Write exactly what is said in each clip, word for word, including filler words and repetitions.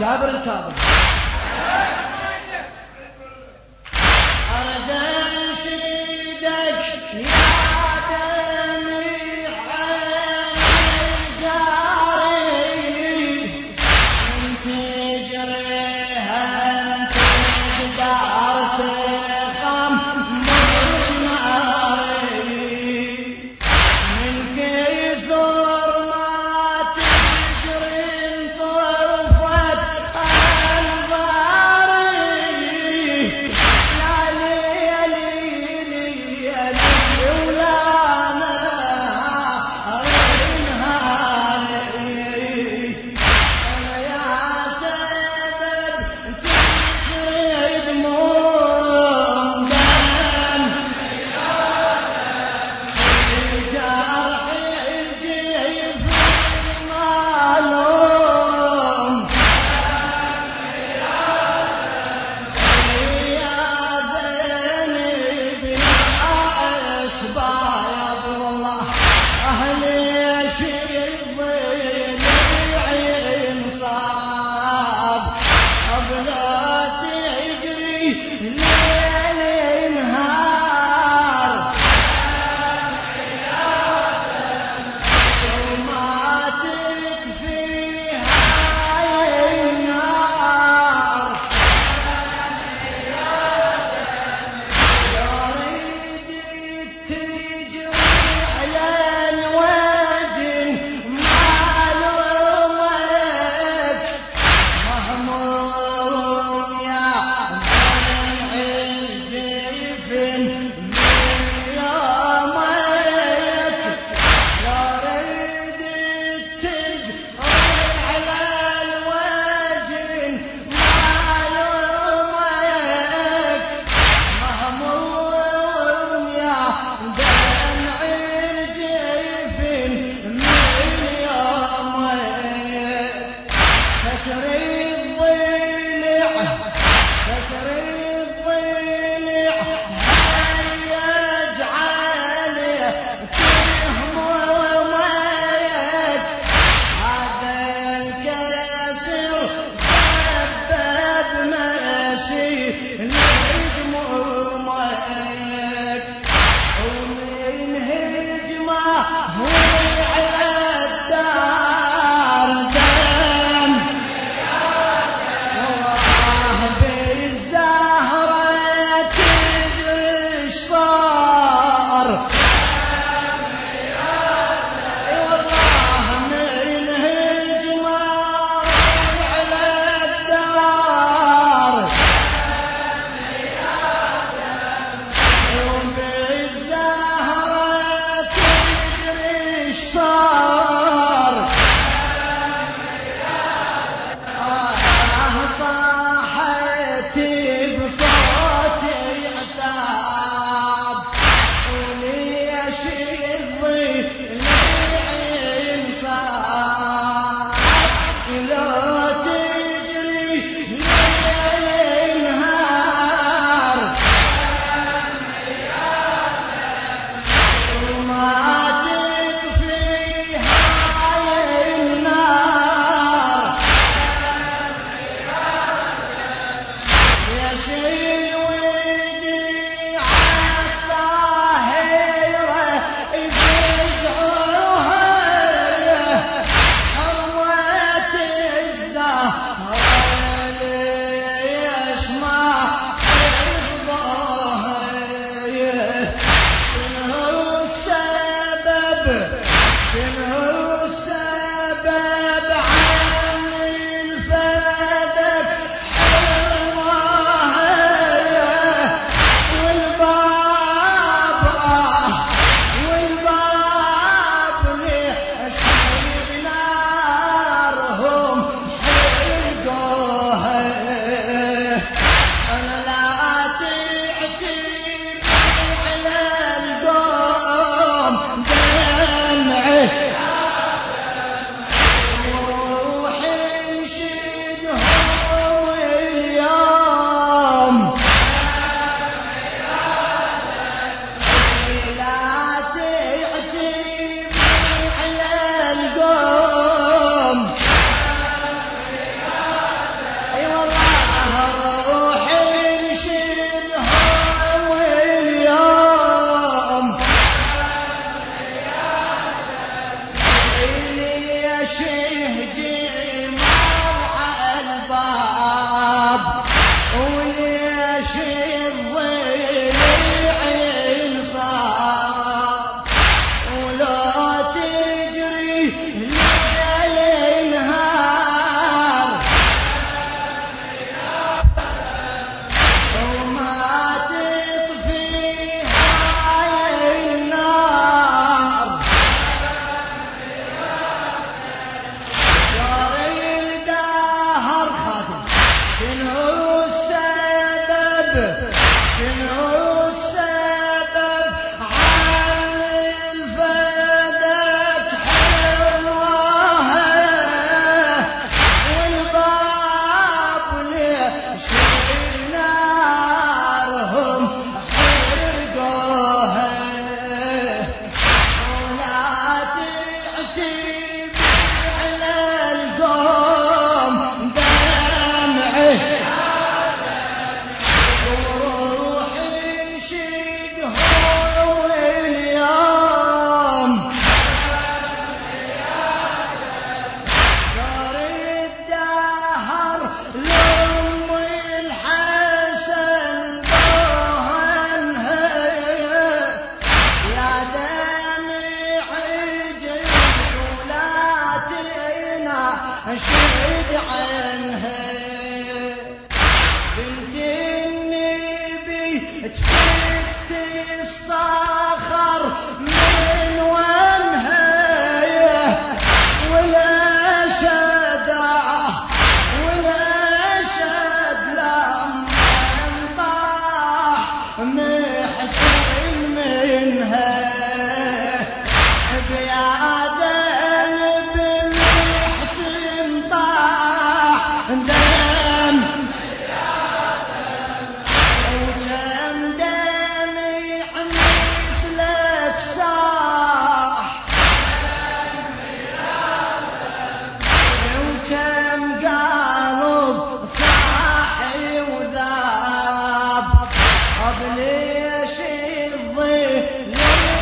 جابر الكاظم. أرد أنشدك يا دميع عين الجاري من تجريها تقدر تغمر ناري من كثر ما تجري انطفت أنظر شد عنها بنت النبي تفت الصخر من وانها والأسد والأسد لما انطاح محسن منها بياده بالمحسن طاح دم وكم دمع مثلك صاح وكم قلب صاحي وذاب ليش الظل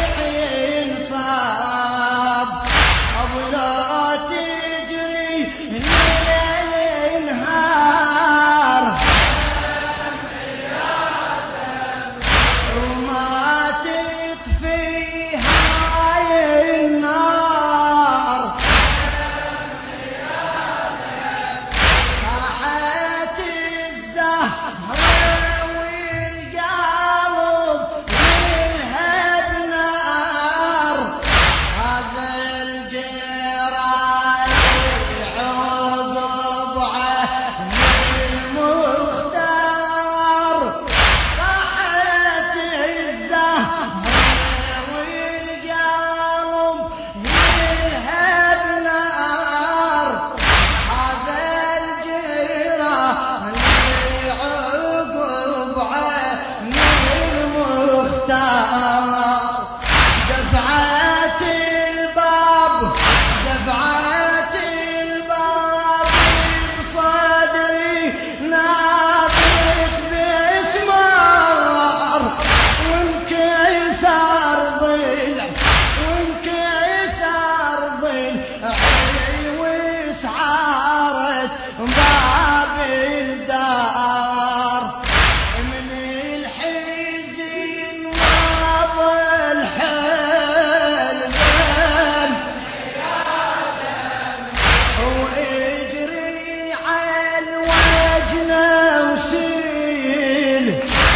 ينصاب لا تجري الليل نهار وما تطفي هاي النار صاحت الزهرة والقلب يلهب نار هذا الجيران عقب عهد المختار صاحت الزهرة والقلب يلهب نار هذا الجيران عقب عهد المختار دفعت الباب دفعت الباب بصدري نادت باسمار وانكسر ضلع وانكسر ضلعي وسعارت باب الدار من الحزن وظل حلم واجري على الوجن وسيل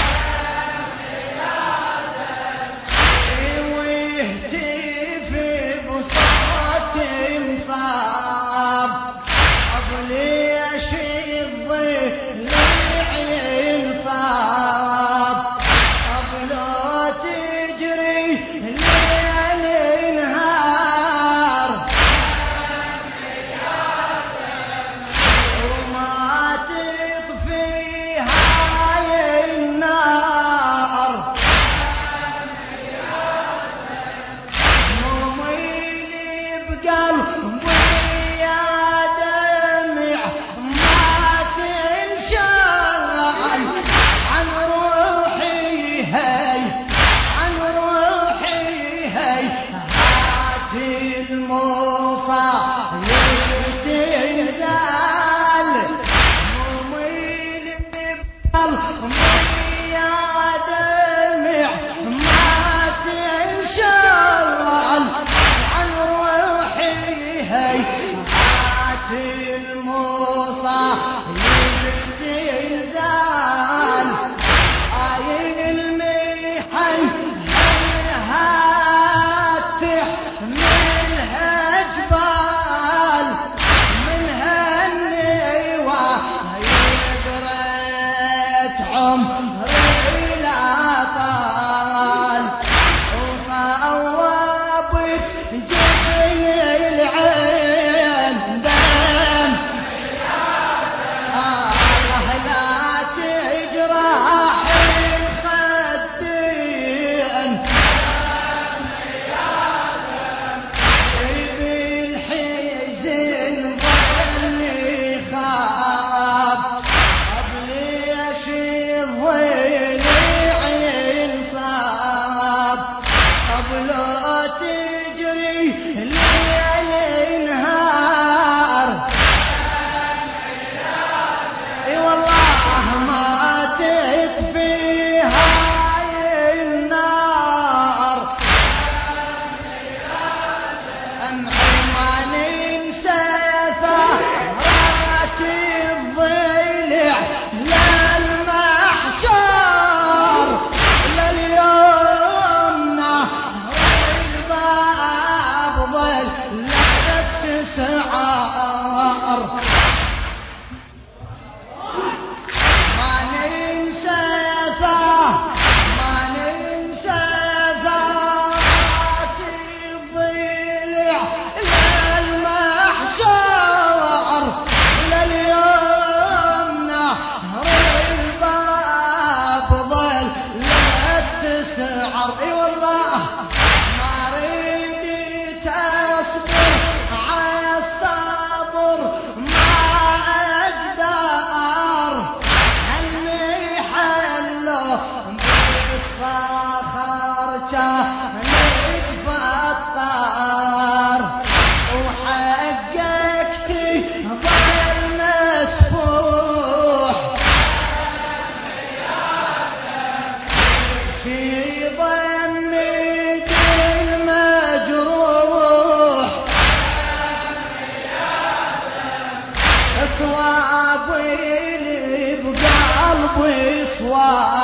ويهتف بصوت مصاب ليش الظل ينصاب لا تجري ليل نهار وما تطفي هاي النار مميلي بقلبي يا دمع ما تنشغل عن روحي هي عن روحي هي هات المصايب تنزل مميلي بقلبي يا دمع ما تنشغل عن روحي هي هات المصايب تنزل هاي المحن هاتح منها جبال منها النوى يقرأت عمري لا طال وصوبت جبين العين دم الله لا تجرح الخدين بالحزن ظلي خاب ليش الظل ينصاب لا تجري ليل نهار اي والله ما تطفي هاي النار انحي ما ننسى في ضمك المجروح أصوابي اللي بقلبي صواب